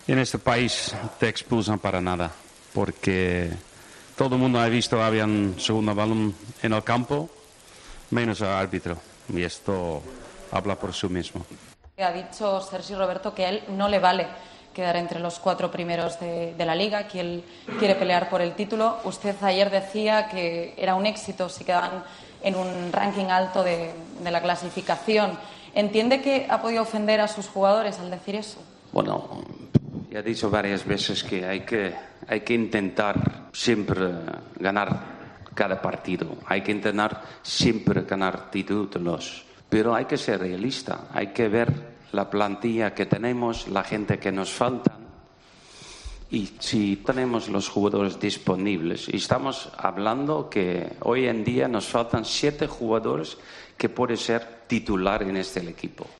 En este país te expulsan para nada, porque todo el mundo ha visto había un segundo balón en el campo, menos el árbitro, y esto habla por sí mismo. Ha dicho Sergi Roberto que a él no le vale quedar entre los 4 primeros de la Liga, que él quiere pelear por el título. Usted ayer decía que era un éxito si quedaban en un ranking alto de la clasificación. ¿Entiende que ha podido ofender a sus jugadores al decir eso? Bueno, ya he dicho varias veces que hay que intentar siempre ganar cada partido. Hay que intentar siempre ganar títulos. Pero hay que ser realista. Hay que ver la plantilla que tenemos, la gente que nos falta. Y si tenemos los jugadores disponibles, y estamos hablando que hoy en día nos faltan 7 jugadores que pueden ser titular en este equipo.